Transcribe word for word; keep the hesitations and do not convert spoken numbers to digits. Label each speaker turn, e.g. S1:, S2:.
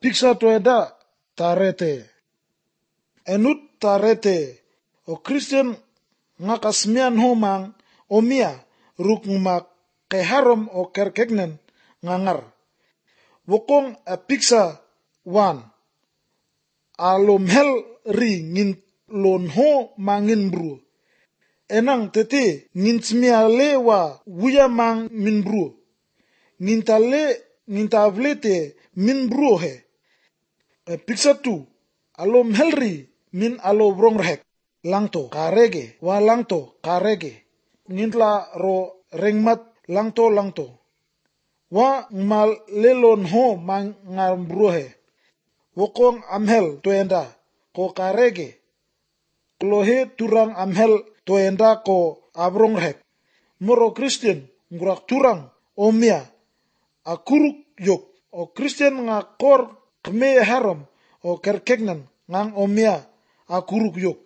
S1: piksa toeda tarete. Enut tarete o Christian nga kasmian homang omia ruk mak keharom o kerkegnen ngangar. Wokong a piksa wan. Alom hel ri ngin lon ho mangin bru. Enang tete ngin smia le wa wuya mang min bru. Ngin tale ngin tavlete min bru he. A piksa tu alom hel ri min alo brong rek. Langto karege wa langto karege. Ngintla ro rengmat langto langto. Wa ngmal lelon ho mang ngar bru he. Wokong amhel toenda ko karege. Klohe turang amhel toenda ko abrong rek. Moro Christian ngurak turang omia akuruk yok. O Christian nga kor kme haram o kerkegnan ngang omia akuruk yok.